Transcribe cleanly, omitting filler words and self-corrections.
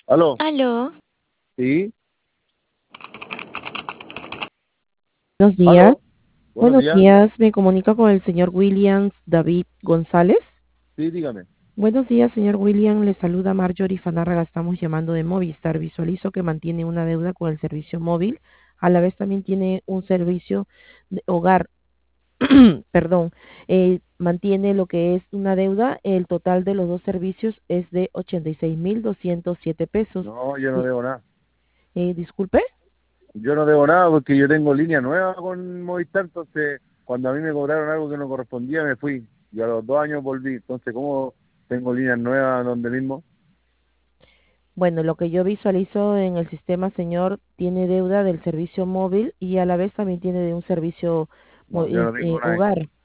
Aló, Aló, sí, Buenos días. aló, buenos Buenos días. días, me comunica con el señor Williams David González. Sí, dígame. Buenos días, señor William. Le saluda Marjorie Fanárraga. Estamos llamando de Movistar. Visualizo que mantiene una deuda con el servicio móvil. A la vez también tiene un servicio de hogar. Perdón. Mantiene lo que es una deuda. El total de los dos servicios es de 86.207 pesos. No, yo no debo nada. Disculpe. Yo no debo nada porque yo tengo línea nueva con Movistar, entonces cuando a mí me cobraron algo que no correspondía me fui y a los 2 años volví. Entonces, ¿cómo tengo líneas nuevas donde mismo? Bueno, lo que yo visualizo en el sistema, señor, tiene deuda del servicio móvil y a la vez también tiene de un servicio No, yo no tengo nada. hogar.